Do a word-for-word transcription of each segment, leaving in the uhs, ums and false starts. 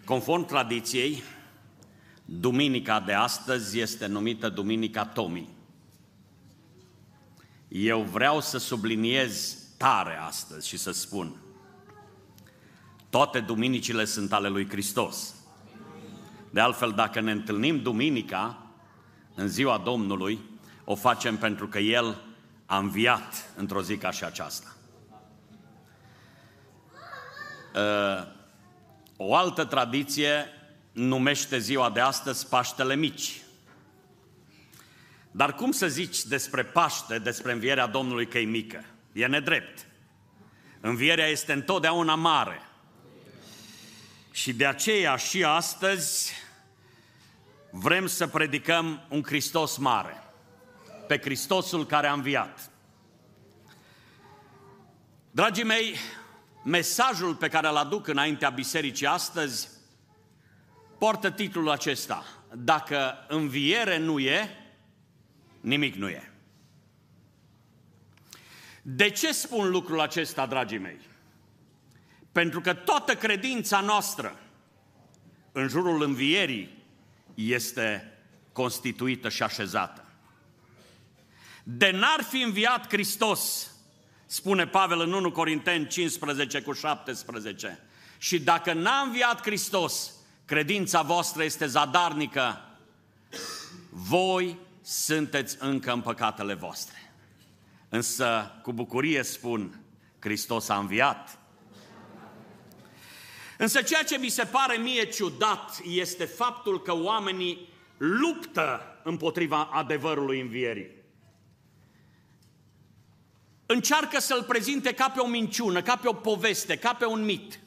Conform tradiției, duminica de astăzi este numită Duminica Tomii. Eu vreau să subliniez tare astăzi și să spun: toate duminicile sunt ale lui Hristos. De altfel, dacă ne întâlnim duminica, în ziua Domnului, o facem pentru că El a înviat într-o zi ca și aceasta. O altă tradiție numește ziua de astăzi Paștele Mici. Dar cum să zici despre Paște, despre învierea Domnului că e mică? E nedrept. Învierea este întotdeauna mare. Și de aceea și astăzi vrem să predicăm un Hristos mare, pe Hristosul care a înviat. Dragii mei, mesajul pe care îl aduc înaintea bisericii astăzi poartă titlul acesta: dacă înviere nu e, nimic nu e. De ce spun lucrul acesta, dragii mei? Pentru că toată credința noastră în jurul învierii este constituită și așezată. De n-ar fi înviat Hristos, spune Pavel în întâi Corinteni cincisprezece cu șaptesprezece, și dacă n-a înviat Hristos, credința voastră este zadarnică, voi sunteți încă în păcatele voastre. Însă, cu bucurie spun, Hristos a înviat. Însă ceea ce mi se pare mie ciudat este faptul că oamenii luptă împotriva adevărului învierii. Încearcă să-l prezinte ca pe o minciună, ca pe o poveste, ca pe un mit.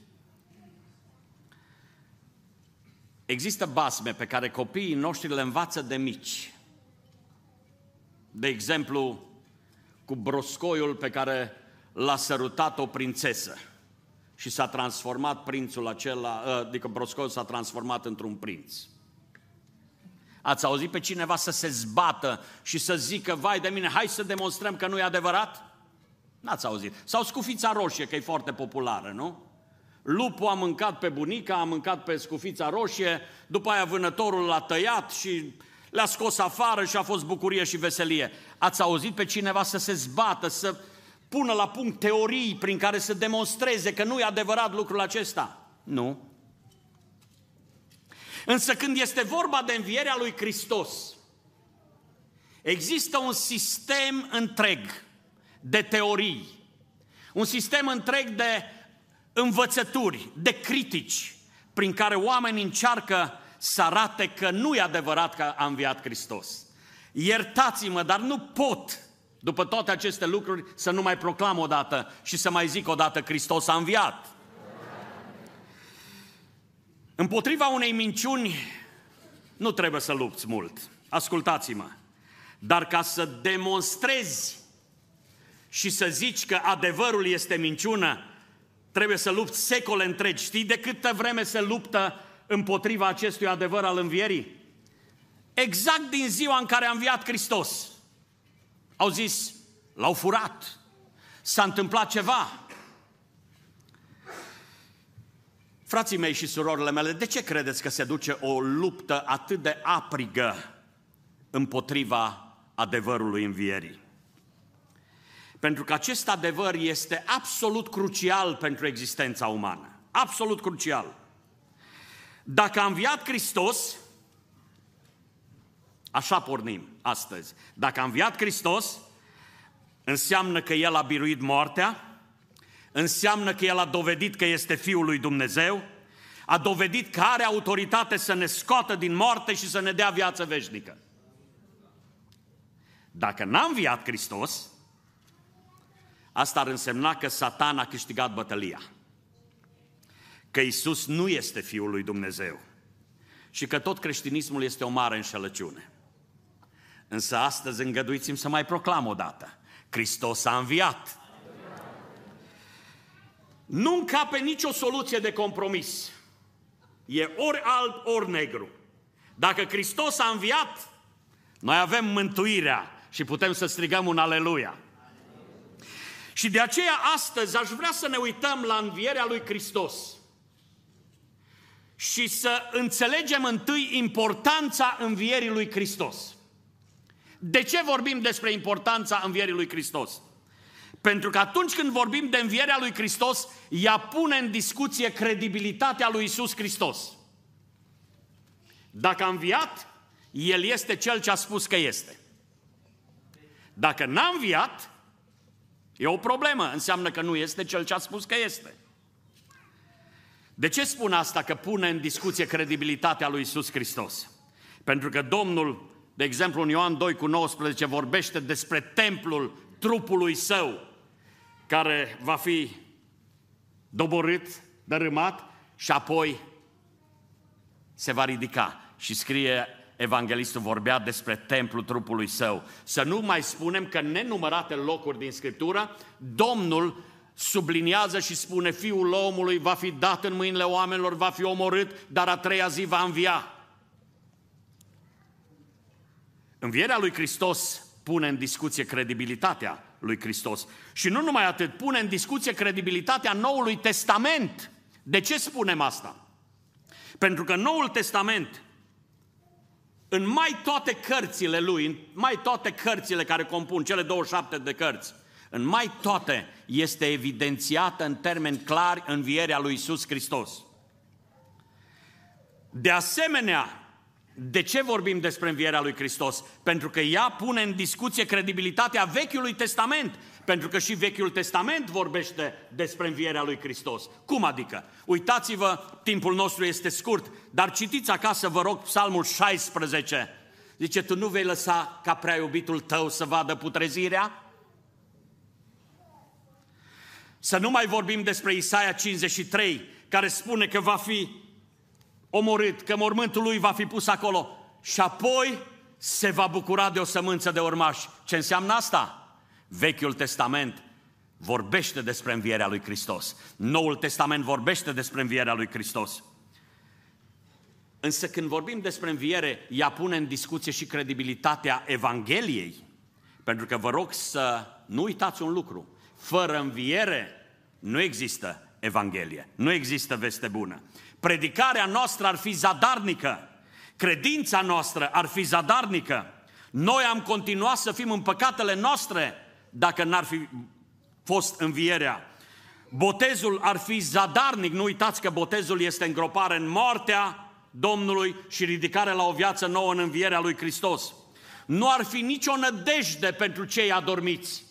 Există basme pe care copiii noștri le învață de mici. De exemplu, cu broscoiul pe care l-a sărutat o prințesă și s-a transformat prințul acela, adică broscoiul s-a transformat într-un prinț. Ați auzit pe cineva să se zbată și să zică: vai de mine, hai să demonstrăm că nu e adevărat? N-ați auzit. Sau scufița roșie, că e foarte populară, nu? Lupul a mâncat pe bunica, a mâncat pe scufița roșie, după aia vânătorul l-a tăiat și le-a scos afară și a fost bucurie și veselie. Ați auzit pe cineva să se zbată, să pună la punct teorii prin care să demonstreze că nu e adevărat lucrul acesta? Nu. Însă când este vorba de învierea lui Hristos, există un sistem întreg de teorii, un sistem întreg de învățături, de critici, prin care oamenii încearcă să arate că nu e adevărat că a înviat Hristos. Iertați-mă, dar nu pot, după toate aceste lucruri, să nu mai proclam o dată și să mai zic o dată: Hristos a înviat. Împotriva unei minciuni nu trebuie să lupți mult. Ascultați-mă. Dar ca să demonstrezi și să zici că adevărul este minciună, trebuie să lupți secole întregi. Știi de câtă vreme se luptă împotriva acestui adevăr al învierii? Exact din ziua în care a înviat Hristos. Au zis: l-au furat, s-a întâmplat ceva. Frații mei și surorile mele, de ce credeți că se duce o luptă atât de aprigă împotriva adevărului învierii? Pentru că acest adevăr este absolut crucial pentru existența umană. Absolut crucial. Dacă a înviat Hristos, așa pornim astăzi, dacă a înviat Hristos, înseamnă că El a biruit moartea, înseamnă că El a dovedit că este Fiul lui Dumnezeu, a dovedit că are autoritate să ne scoată din moarte și să ne dea viață veșnică. Dacă n-a înviat Hristos, asta ar însemna că Satan a câștigat bătălia, că Iisus nu este Fiul lui Dumnezeu și că tot creștinismul este o mare înșelăciune. Însă astăzi îngăduiți-mi să mai proclam o dată: Hristos a înviat. Nu încape nicio soluție de compromis. E ori alb, ori negru. Dacă Hristos a înviat, noi avem mântuirea și putem să strigăm un aleluia. Și de aceea astăzi aș vrea să ne uităm la învierea lui Hristos și să înțelegem întâi importanța învierii lui Hristos. De ce vorbim despre importanța învierii lui Hristos? Pentru că atunci când vorbim de învierea lui Hristos, ea pune în discuție credibilitatea lui Iisus Hristos. Dacă a înviat, El este Cel ce a spus că este. Dacă n-a înviat, e o problemă, înseamnă că nu este Cel ce a spus că este. De ce spun asta, că pune în discuție credibilitatea lui Iisus Hristos? Pentru că Domnul, de exemplu în Ioan doi cu nouăsprezece, vorbește despre templul trupului Său, care va fi doborât, dărâmat și apoi se va ridica. Și scrie evanghelistul, vorbea despre templul trupului Său. Să nu mai spunem că în nenumărate locuri din Scriptură, Domnul subliniază și spune: Fiul omului va fi dat în mâinile oamenilor, va fi omorât, dar a treia zi va învia. Învierea lui Hristos pune în discuție credibilitatea lui Hristos. Și nu numai atât, pune în discuție credibilitatea Noului Testament. De ce spunem asta? Pentru că Noul Testament, în mai toate cărțile lui, în mai toate cărțile care compun cele douăzeci și șapte de cărți, în mai toate este evidențiată în termeni clari învierea lui Iisus Hristos. De asemenea, de ce vorbim despre învierea lui Hristos? Pentru că ea pune în discuție credibilitatea Vechiului Testament, pentru că și Vechiul Testament vorbește despre învierea lui Hristos. Cum adică? Uitați-vă, timpul nostru este scurt, dar citiți acasă, vă rog, Psalmul șaisprezece. Zice: tu nu vei lăsa ca prea iubitul tău să vadă putrezirea? Să nu mai vorbim despre Isaia cincizeci și trei, care spune că va fi omorât, că mormântul lui va fi pus acolo și apoi se va bucura de o sămânță de urmași. Ce înseamnă asta? Vechiul Testament vorbește despre învierea lui Hristos. Noul Testament vorbește despre învierea lui Hristos. Însă când vorbim despre înviere, ea pune în discuție și credibilitatea Evangheliei. Pentru că vă rog să nu uitați un lucru: fără înviere nu există Evanghelie, nu există veste bună. Predicarea noastră ar fi zadarnică, credința noastră ar fi zadarnică. Noi am continuat să fim în păcatele noastre dacă n-ar fi fost învierea. Botezul ar fi zadarnic. Nu uitați că botezul este îngropare în moartea Domnului și ridicare la o viață nouă în învierea lui Hristos. Nu ar fi nicio nădejde pentru cei adormiți.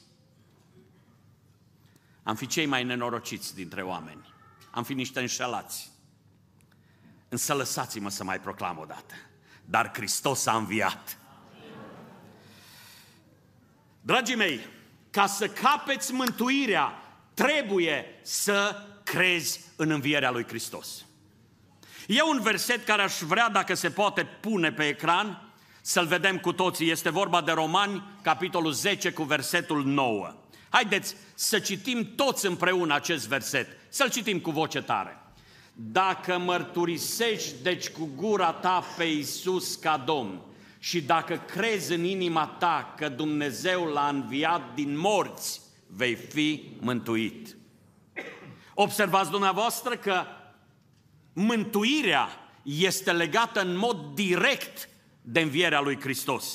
Am fi cei mai nenorociți dintre oameni. Am fi niște înșelați. Însă lăsați-mă să mai proclam o dată: dar Hristos a înviat. Dragii mei, ca să capeți mântuirea, trebuie să crezi în învierea lui Hristos. E un verset care aș vrea, dacă se poate, pune pe ecran, să-l vedem cu toții. Este vorba de Romani, capitolul zece, cu versetul nouă. Haideți să citim toți împreună acest verset, să-l citim cu voce tare. Dacă mărturisești deci cu gura ta pe Iisus ca Domn și dacă crezi în inima ta că Dumnezeu l-a înviat din morți, vei fi mântuit. Observați dumneavoastră că mântuirea este legată în mod direct de învierea lui Hristos.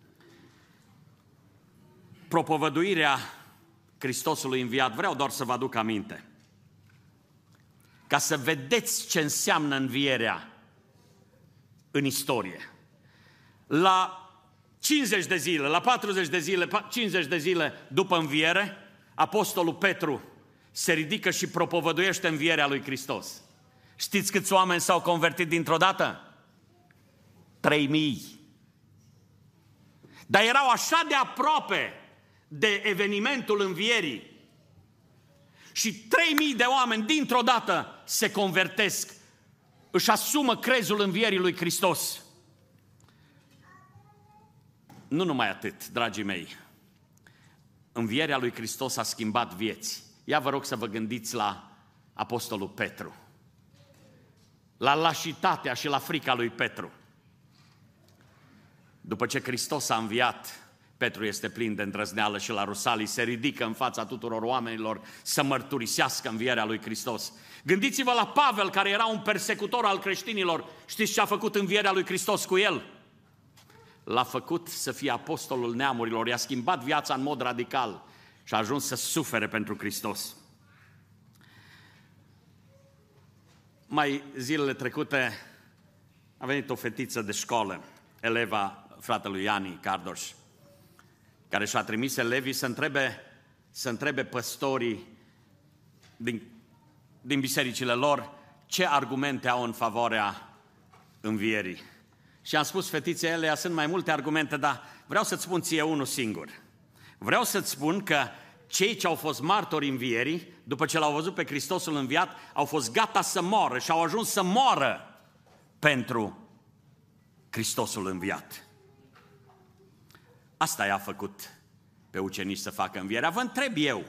Propovăduirea Hristosului înviat, vreau doar să vă aduc aminte, ca să vedeți ce înseamnă învierea în istorie. La cincizeci de zile, la patruzeci de zile, cincizeci de zile după înviere, apostolul Petru se ridică și propovăduiește învierea lui Hristos. Știți câți oameni s-au convertit dintr-o dată? Trei mii. Dar erau așa de aproape de evenimentul învierii. Și trei mii de oameni dintr-o dată se convertesc, își asumă crezul învierii lui Hristos. Nu numai atât, dragii mei. Învierea lui Hristos a schimbat vieți. Ia vă rog să vă gândiți la apostolul Petru, la lașitatea și la frica lui Petru. După ce Hristos a înviat, Petru este plin de îndrăzneală și la Rusalii se ridică în fața tuturor oamenilor să mărturisească învierea lui Hristos. Gândiți-vă la Pavel, care era un persecutor al creștinilor. Știți ce a făcut învierea lui Hristos cu el? L-a făcut să fie apostolul neamurilor, i-a schimbat viața în mod radical și a ajuns să sufere pentru Hristos. Mai zilele trecute a venit o fetiță de școală, eleva fratelui Iani Cardoș, care și-a trimis elevii să întrebe, să întrebe păstorii din, din bisericile lor ce argumente au în favoarea învierii. Și am spus fetiței ele, sunt mai multe argumente, dar vreau să-ți spun ție unul singur. Vreau să-ți spun că cei ce au fost martori învierii, după ce l-au văzut pe Hristosul înviat, au fost gata să moară și au ajuns să moară pentru Hristosul înviat. Asta i-a făcut pe ucenici să facă învierea. Vă întreb eu,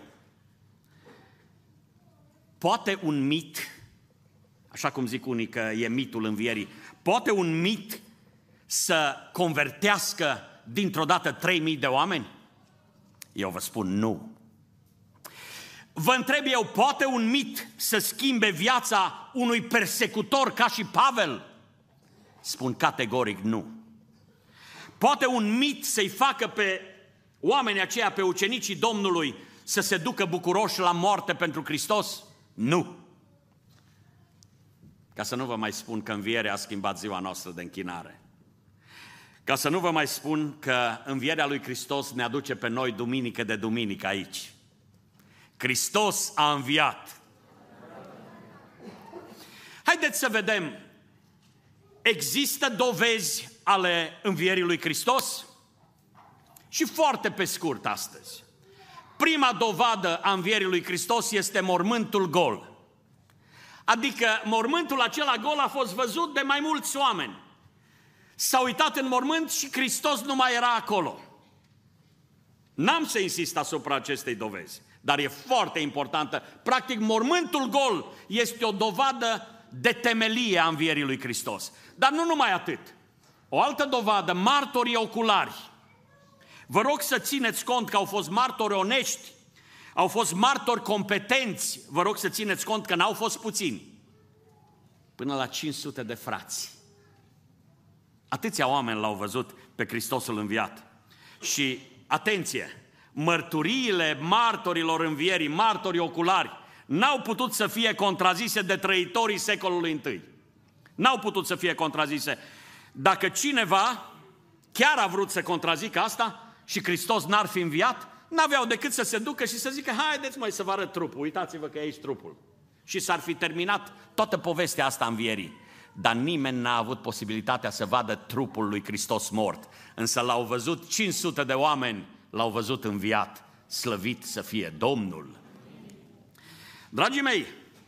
poate un mit, așa cum zic unii că e mitul învierii, poate un mit să convertească dintr-o dată trei mii de oameni? Eu vă spun nu. Vă întreb eu, poate un mit să schimbe viața unui persecutor ca și Pavel? Spun categoric nu. Poate un mit să-i facă pe oamenii aceia, pe ucenicii Domnului, să se ducă bucuroși la moarte pentru Hristos? Nu. Ca să nu vă mai spun că învierea a schimbat ziua noastră de închinare. Ca să nu vă mai spun că învierea lui Hristos ne aduce pe noi duminică de duminică aici. Hristos a înviat. Haideți să vedem, există dovezi ale învierii lui Hristos? Și foarte pe scurt astăzi. Prima dovadă a învierii lui Hristos este mormântul gol. Adică mormântul acela gol a fost văzut de mai mulți oameni. S-au uitat în mormânt și Hristos nu mai era acolo. N-am să insist asupra acestei dovezi, dar e foarte importantă. Practic, mormântul gol este o dovadă de temelie a învierii lui Hristos. Dar nu numai atât. O altă dovadă, martorii oculari. Vă rog să țineți cont că au fost martori onești, au fost martori competenți. Vă rog să țineți cont că n-au fost puțini. Până la cinci sute de frați. Atâția oameni l-au văzut pe Hristosul înviat. Și, atenție, mărturiile martorilor învierii, martorii oculari, n-au putut să fie contrazise de trăitorii secolului întâi. N-au putut să fie contrazise. Dacă cineva chiar a vrut să contrazică asta și Hristos n-ar fi înviat, n-aveau decât să se ducă și să zică, haideți mai să vă arăt trupul, uitați-vă că e aici trupul. Și s-ar fi terminat toată povestea asta a învierii. Dar nimeni n-a avut posibilitatea să vadă trupul lui Hristos mort. Însă l-au văzut cinci sute de oameni, l-au văzut înviat. Slăvit să fie Domnul! Dragii mei,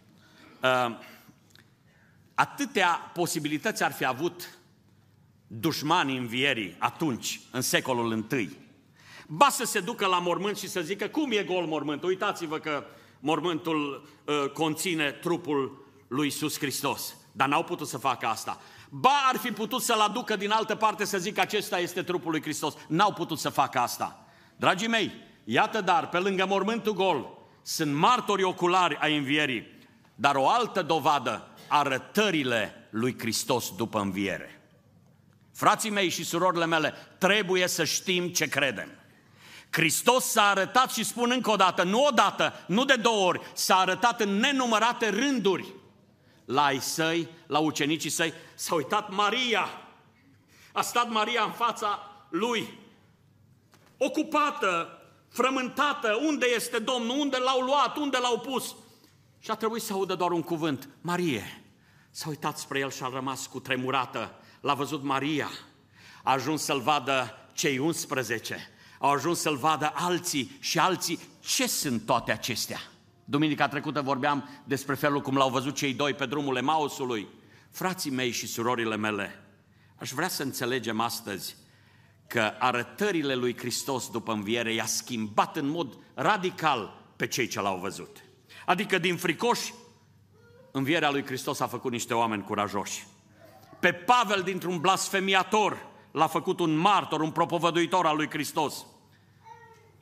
atâtea posibilități ar fi avut dușmanii învierii atunci, în secolul întâi. Ba să se ducă la mormânt și să zică, cum e gol mormântul? Uitați-vă că mormântul uh, conține trupul lui Iisus Hristos. Dar n-au putut să facă asta. Ba ar fi putut să-l aducă din altă parte să zică, acesta este trupul lui Hristos. N-au putut să facă asta. Dragii mei, iată dar, pe lângă mormântul gol, sunt martori oculari ai învierii, dar o altă dovadă, arătările lui Hristos după înviere. Frații mei și surorile mele, trebuie să știm ce credem. Hristos s-a arătat și spun încă o dată, nu o dată, nu de două ori, s-a arătat în nenumărate rânduri. La ai săi, la ucenicii săi, s-a uitat Maria. A stat Maria în fața lui, ocupată, frământată, unde este Domnul, unde l-au luat, unde l-au pus. Și a trebuit să audă doar un cuvânt, Marie. S-a uitat spre el și a rămas cutremurată. L-a văzut Maria. A ajuns să-l vadă cei unsprezece. Au ajuns să-l vadă alții și alții. Ce sunt toate acestea? Duminica trecută vorbeam despre felul cum l-au văzut cei doi pe drumul Emausului. Frații mei și surorile mele, aș vrea să înțelegem astăzi că arătările lui Hristos după înviere i-a schimbat în mod radical pe cei ce l-au văzut. Adică din fricoși, învierea lui Hristos a făcut niște oameni curajoși. Pe Pavel, dintr-un blasfemiator, l-a făcut un martor, un propovăduitor al lui Hristos.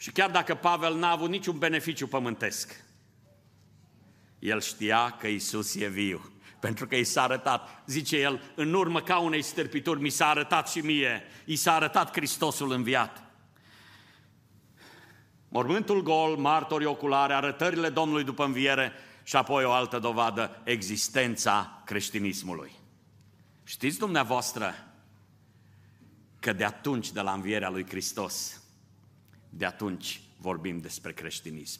Și chiar dacă Pavel n-a avut niciun beneficiu pământesc, el știa că Iisus e viu, pentru că i s-a arătat, zice el, în urmă ca unei stârpituri mi s-a arătat și mie, i s-a arătat Hristosul înviat. Mormântul gol, martorii oculare, arătările Domnului după înviere și apoi o altă dovadă, existența creștinismului. Știți dumneavoastră că de atunci, de la învierea lui Hristos, de atunci vorbim despre creștinism.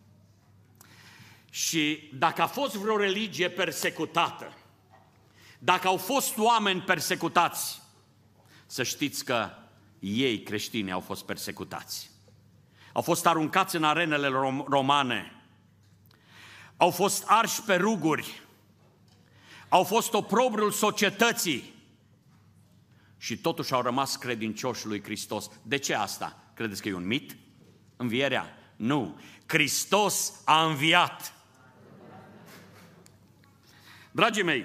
Și dacă a fost vreo religie persecutată, dacă au fost oameni persecutați, să știți că ei, creștinii, au fost persecutați. Au fost aruncați în arenele romane, au fost arși pe ruguri, au fost oprobriul societății și totuși au rămas credincioși lui Hristos. De ce asta? Credeți că e un mit? Învierea? Nu. Hristos a înviat. Dragii mei,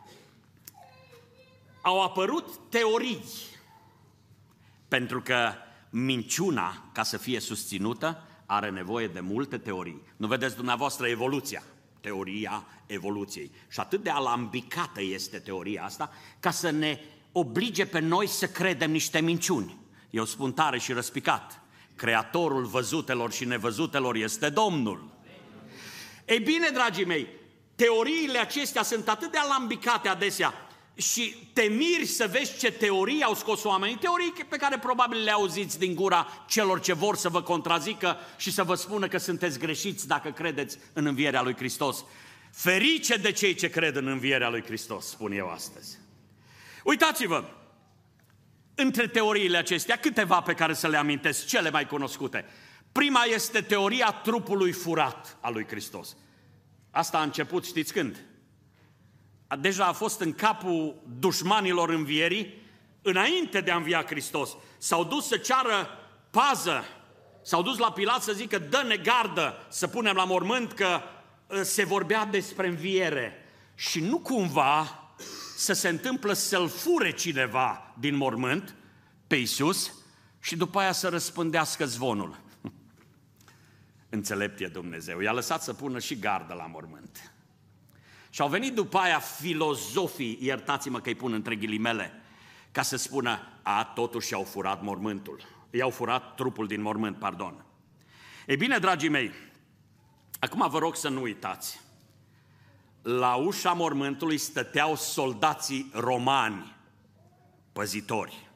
au apărut teorii, pentru că minciuna, ca să fie susținută, are nevoie de multe teorii. Nu vedeți dumneavoastră evoluția, teoria evoluției. Și atât de alambicată este teoria asta, ca să ne oblige pe noi să credem niște minciuni. Eu spun tare și răspicat, Creatorul văzutelor și nevăzutelor este Domnul. Ei bine, dragii mei, teoriile acestea sunt atât de alambicate adesea și te miri să vezi ce teorii au scos oamenii, teorii pe care probabil le auziți din gura celor ce vor să vă contrazică și să vă spună că sunteți greșiți dacă credeți în învierea lui Hristos. Ferice de cei ce cred în învierea lui Hristos, spun eu astăzi. Uitați-vă, între teoriile acestea, câteva pe care să le amintesc, cele mai cunoscute. Prima este teoria trupului furat al lui Hristos. Asta a început, știți când? Deja a fost în capul dușmanilor învierii, înainte de a învia Hristos. S-au dus să ceară pază, s-au dus la Pilat să zică, dă-ne gardă să punem la mormânt, că se vorbea despre înviere. Și nu cumva să se întâmplă să-l fure cineva din mormânt pe Iisus și după aia să răspândească zvonul. Înțelept e Dumnezeu, i-a lăsat să pună și gardă la mormânt. Și au venit după aia filozofii, iertați-mă că îi pun între ghilimele, ca să spună, a, totuși i-au furat mormântul, i-au furat trupul din mormânt, pardon. Ei bine, dragii mei, acum vă rog să nu uitați, la ușa mormântului stăteau soldații romani, păzitori.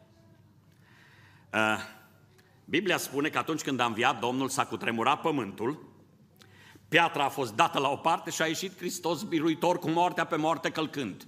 Biblia spune că atunci când a înviat Domnul s-a cutremurat pământul, piatra a fost dată la o parte și a ieșit Hristos biruitor cu moartea pe moarte călcând.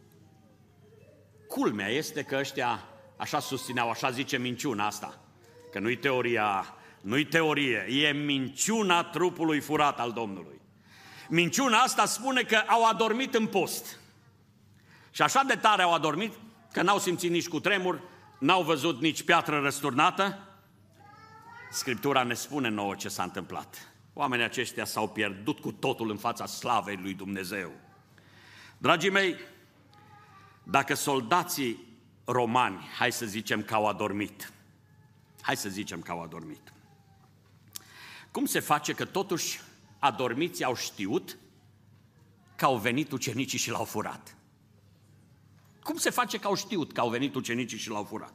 Culmea este că ăștia așa susțineau, așa zice minciuna asta, că nu-i teoria, nu-i teorie, e minciuna trupului furat al Domnului. Minciuna asta spune că au adormit în post. Și așa de tare au adormit că n-au simțit nici cutremur, n-au văzut nici piatră răsturnată. Scriptura ne spune nouă ce s-a întâmplat. Oamenii aceștia s-au pierdut cu totul în fața slavei lui Dumnezeu. Dragii mei, dacă soldații romani, hai să zicem că au adormit, hai să zicem că au adormit, cum se face că totuși adormiții au știut că au venit ucenicii și l-au furat? Cum se face că au știut că au venit ucenicii și l-au furat?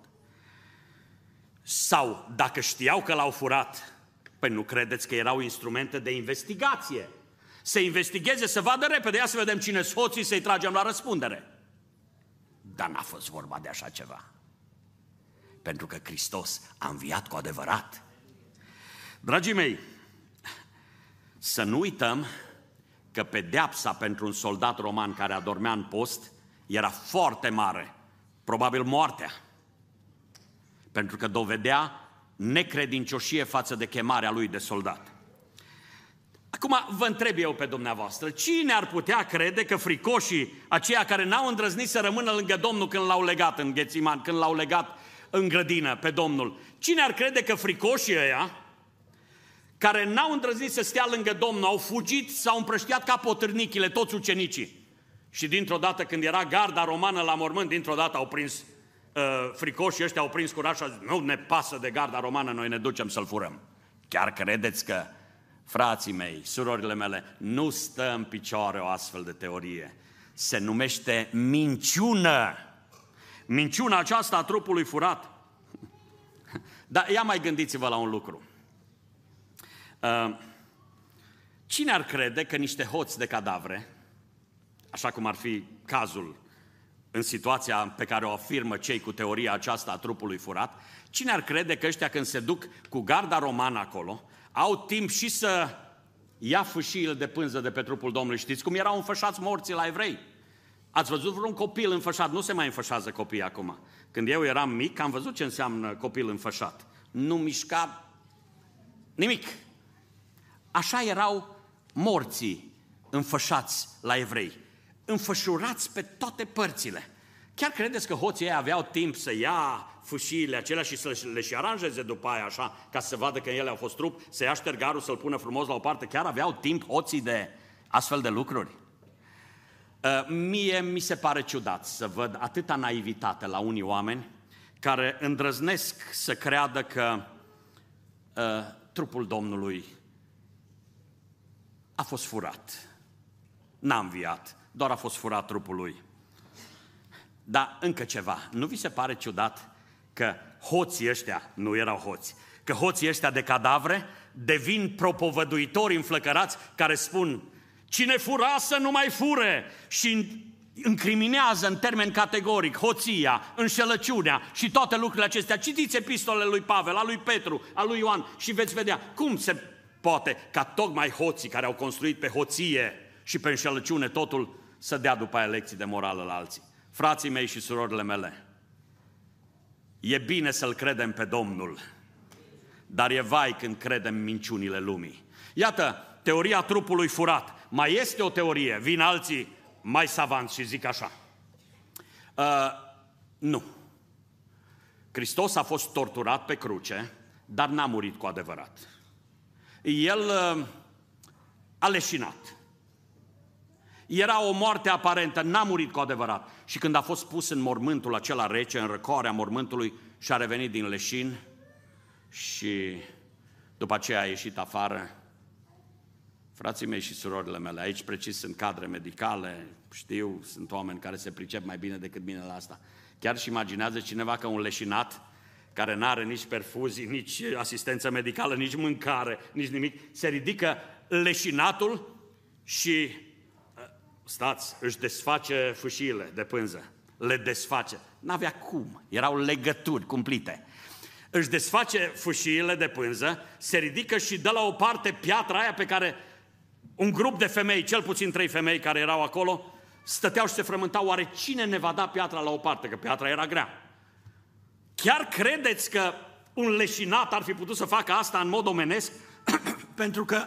Sau, dacă știau că l-au furat, păi nu credeți că erau instrumente de investigație? Să investigheze, să vadă repede, ia să vedem cine sunt hoții, să-i tragem la răspundere. Dar n-a fost vorba de așa ceva. Pentru că Hristos a înviat cu adevărat. Dragii mei, să nu uităm că pedeapsa pentru un soldat roman care adormea în post era foarte mare, probabil moartea, pentru că dovedea necredincioșie față de chemarea lui de soldat. Acum vă întreb eu pe dumneavoastră, cine ar putea crede că fricoșii aceia care n-au îndrăznit să rămână lângă Domnul când l-au legat în Ghețiman, când l-au legat în grădină pe Domnul, cine ar crede că fricoșii ăia care n-au îndrăznit să stea lângă Domnul, au fugit, s-au împrăștiat ca potârnichile, toți ucenicii. Și dintr-o dată, când era garda romană la mormânt, dintr-o dată au prins uh, fricoșii ăștia, au prins curaj și au zis, nu ne pasă de garda romană, noi ne ducem să-l furăm. Chiar credeți că, frații mei, surorile mele, nu stă în picioare o astfel de teorie? Se numește minciună. Minciuna aceasta a trupului furat. Dar ia mai gândiți-vă la un lucru. Cine ar crede că niște hoți de cadavre, așa cum ar fi cazul în situația pe care o afirmă cei cu teoria aceasta a trupului furat, cine ar crede că ăștia când se duc cu garda romană acolo, au timp și să ia fâșiile de pânză de pe trupul Domnului? Știți cum erau înfășați morții la evrei? Ați văzut vreun copil înfășat? Nu se mai înfășează copiii acum. Când eu eram mic, am văzut ce înseamnă copil înfășat. Nu mișca nimic. Așa erau morții înfășați la evrei. Înfășurați pe toate părțile. Chiar credeți că hoții ei aveau timp să ia fâșiile acelea și să le și aranjeze după aia așa, ca să vadă că ele au fost trup, să ia ștergarul, să-l pună frumos la o parte? Chiar aveau timp hoții de astfel de lucruri? Uh, mie mi se pare ciudat să văd atâta naivitate la unii oameni care îndrăznesc să creadă că uh, trupul Domnului a fost furat. N-a înviat, doar a fost furat trupul lui. Dar încă ceva, nu vi se pare ciudat că hoții ăștia, nu erau hoți, că hoții ăștia de cadavre devin propovăduitori înflăcărați care spun: cine fura să nu mai fure, și încriminează în termen categoric hoția, înșelăciunea și toate lucrurile acestea. Citiți epistolele lui Pavel, a lui Petru, a lui Ioan și veți vedea cum se poate ca tocmai hoții care au construit pe hoție și pe înșelăciune totul să dea după aia lecții de morală la alții. Frații mei și surorile mele, e bine să-L credem pe Domnul, dar e vai când credem minciunile lumii. Iată, teoria trupului furat. Mai este o teorie, vin alții mai savanți și zic așa. Uh, nu. Hristos a fost torturat pe cruce, dar n-a murit cu adevărat. El uh, a leșinat. Era o moarte aparentă, n-a murit cu adevărat. Și când a fost pus în mormântul acela rece, în răcoarea mormântului, și-a revenit din leșin și după aceea a ieșit afară. Frații mei și surorile mele, aici precis sunt cadre medicale, știu, sunt oameni care se pricep mai bine decât mine la asta. Chiar și imaginează cineva că un leșinat care n-are nici perfuzii, nici asistență medicală, nici mâncare, nici nimic, se ridică leșinatul și, stați, își desface fâșiile de pânză, le desface. N-avea cum, erau legături cumplite. Își desface fâșiile de pânză, se ridică și dă la o parte piatra aia pe care un grup de femei, cel puțin trei femei care erau acolo, stăteau și se frământau: oare cine ne va da piatra la o parte? Că piatra era grea. Chiar credeți că un leșinat ar fi putut să facă asta în mod omenesc? Pentru că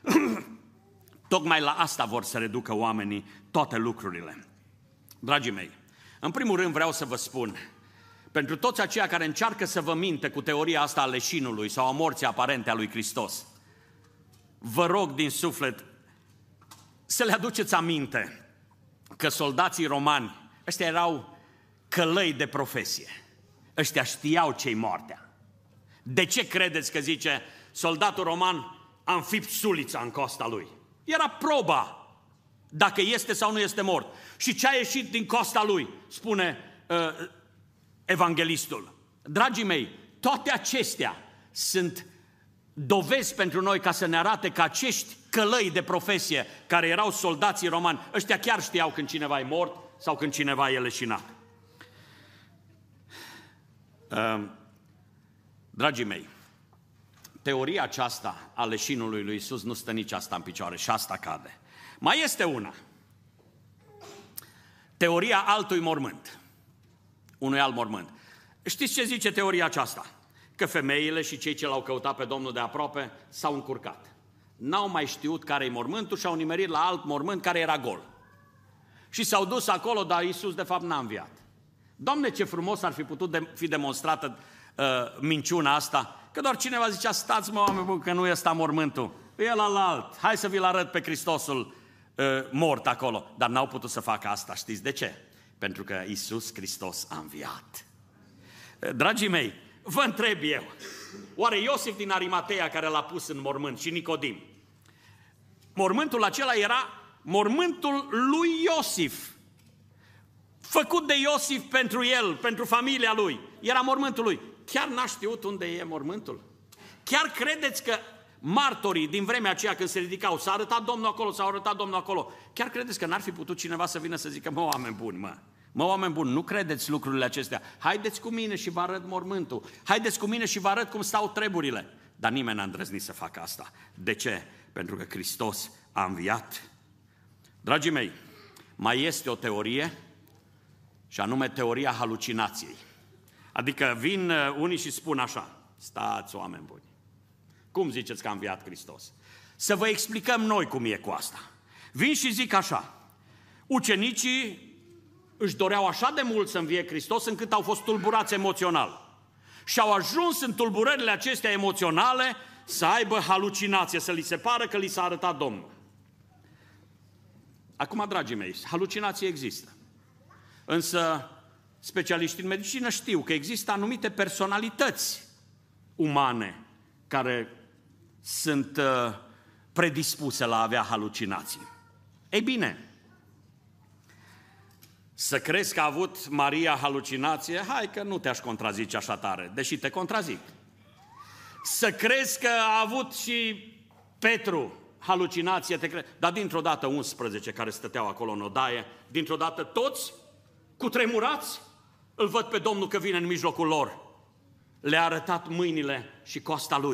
tocmai la asta vor să reducă oamenii toate lucrurile. Dragii mei, în primul rând vreau să vă spun, pentru toți aceia care încearcă să vă minte cu teoria asta a leșinului sau a morții aparente a lui Hristos, vă rog din suflet să le aduceți aminte că soldații romani, ăștia erau călăi de profesie. Ăștia știau ce-i moartea. De ce credeți că zice soldatul roman: a înfipt sulița în costa lui? Era proba dacă este sau nu este mort. Și ce a ieșit din costa lui, spune uh, evanghelistul. Dragii mei, toate acestea sunt dovezi pentru noi ca să ne arate că acești călăi de profesie, care erau soldații romani, ăștia chiar știau când cineva e mort sau când cineva e leșinat. Uh, dragii mei, teoria aceasta a leșinului lui Iisus nu stă nici asta în picioare și asta cade. Mai este una. Teoria altui mormânt. Unui alt mormânt. Știți ce zice teoria aceasta? Că femeile și cei ce l-au căutat pe Domnul de aproape s-au încurcat. N-au mai știut care-i mormântul și au nimerit la alt mormânt care era gol. Și s-au dus acolo, dar Iisus de fapt n-a înviat. Doamne, ce frumos ar fi putut de- fi demonstrată uh, minciuna asta, că doar cineva zicea: stați mă, oameni buni, că nu e ăsta mormântul, e ălalt, hai să vi-l arăt pe Hristosul uh, mort acolo. Dar n-au putut să facă asta, știți de ce? Pentru că Iisus Hristos a înviat. Uh, dragii mei, vă întreb eu, oare Iosif din Arimatea care l-a pus în mormânt și Nicodim, mormântul acela era mormântul lui Iosif, făcut de Iosif pentru el, pentru familia lui, era mormântul lui. Chiar n-a știut unde e mormântul? Chiar credeți că martorii din vremea aceea când se ridicau, s-a arătat Domnul acolo, s-a arătat Domnul acolo, chiar credeți că n-ar fi putut cineva să vină să zică, mă, oameni buni, mă, mă, oameni buni, nu credeți lucrurile acestea, haideți cu mine și vă arăt mormântul, haideți cu mine și vă arăt cum stau treburile. Dar nimeni n-a îndrăznit să facă asta. De ce? Pentru că Hristos a înviat. Dragii mei, mai este o teorie, și anume teoria halucinației. Adică vin unii și spun așa, stați, oameni buni, cum ziceți că a înviat Hristos? Să vă explicăm noi cum e cu asta. Vin și zic așa, ucenicii își doreau așa de mult să învie Hristos încât au fost tulburați emoțional. Și au ajuns în tulburările acestea emoționale să aibă halucinație, să li se pară că li s-a arătat Domnul. Acum, dragii mei, halucinație există. Însă specialiștii în medicină știu că există anumite personalități umane care sunt predispuse la a avea halucinații. Ei bine, să crezi că a avut Maria halucinație, hai că nu te-aș contrazice așa tare, deși te contrazic. Să crezi că a avut și Petru halucinație, te cre... dar dintr-o dată unsprezece care stăteau acolo în odaie, dintr-o dată toți, cutremurați, îl văd pe Domnul că vine în mijlocul lor. Le-a arătat mâinile și coasta lui.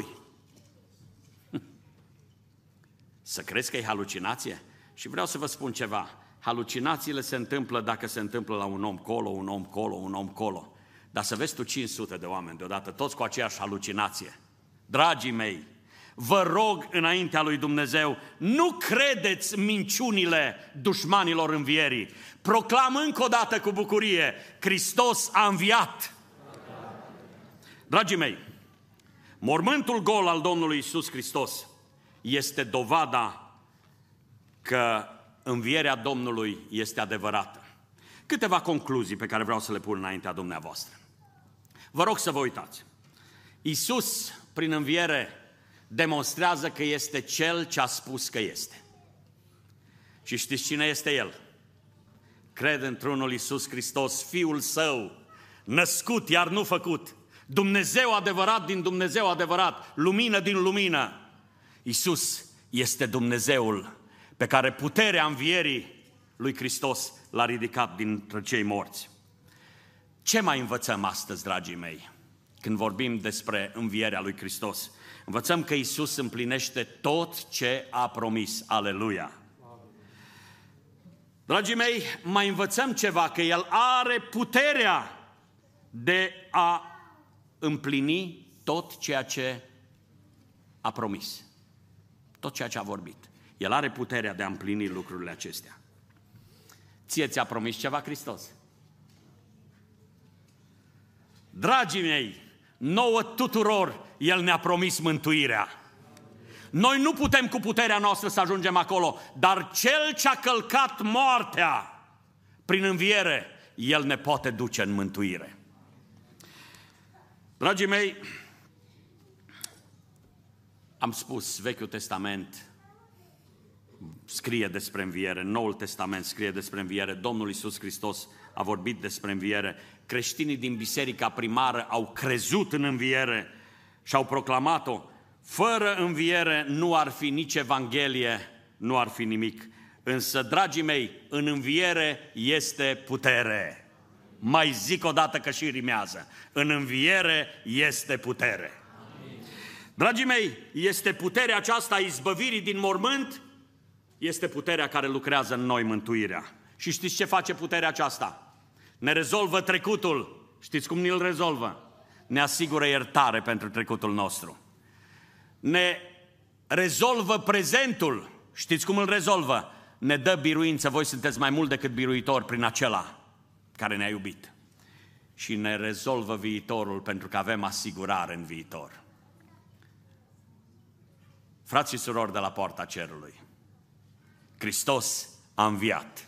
Să crezi că e halucinație? Și vreau să vă spun ceva. Halucinațiile se întâmplă dacă se întâmplă la un om colo, un om colo, un om colo. Dar să vezi tu cinci sute de oameni deodată, toți cu aceeași halucinație. Dragii mei, vă rog înaintea lui Dumnezeu, nu credeți minciunile dușmanilor învierii. Proclam încă o dată cu bucurie, Hristos a înviat. Dragii mei, mormântul gol al Domnului Iisus Hristos este dovada că învierea Domnului este adevărată. Câteva concluzii pe care vreau să le pun înaintea dumneavoastră. Vă rog să vă uitați. Iisus, prin înviere, demonstrează că este Cel ce a spus că este. Și știți cine este El? Cred într-unul Iisus Hristos, Fiul Său, născut, iar nu făcut, Dumnezeu adevărat din Dumnezeu adevărat, lumină din lumină. Iisus este Dumnezeul pe care puterea învierii lui Hristos l-a ridicat dintre cei morți. Ce mai învățăm astăzi, dragii mei, când vorbim despre învierea lui Hristos? Învățăm că Iisus împlinește tot ce a promis. Aleluia! Dragii mei, mai învățăm ceva, că El are puterea de a împlini tot ceea ce a promis. Tot ceea ce a vorbit. El are puterea de a împlini lucrurile acestea. Ție ți-a promis ceva Hristos? Dragii mei, nouă tuturor El ne-a promis mântuirea. Noi nu putem cu puterea noastră să ajungem acolo, dar Cel ce a călcat moartea prin înviere, El ne poate duce în mântuire. Dragii mei, am spus, Vechiul Testament scrie despre înviere, Noul Testament scrie despre înviere, Domnul Iisus Hristos a vorbit despre înviere, creștinii din biserica primară au crezut în înviere și au proclamat-o. Fără înviere nu ar fi nici Evanghelie, nu ar fi nimic. Însă, dragii mei, în înviere este putere. Mai zic o dată că și rimează. În înviere este putere. Amin. Dragii mei, este puterea aceasta a izbăvirii din mormânt, este puterea care lucrează în noi mântuirea. Și știți ce face puterea aceasta? Ne rezolvă trecutul. Știți cum ne-l rezolvă? Ne asigură iertare pentru trecutul nostru. Ne rezolvă prezentul. Știți cum îl rezolvă? Ne dă biruință. Voi sunteți mai mult decât biruitori prin acela care ne-a iubit. Și ne rezolvă viitorul pentru că avem asigurare în viitor. Frați și surori de la poarta cerului, Hristos a înviat.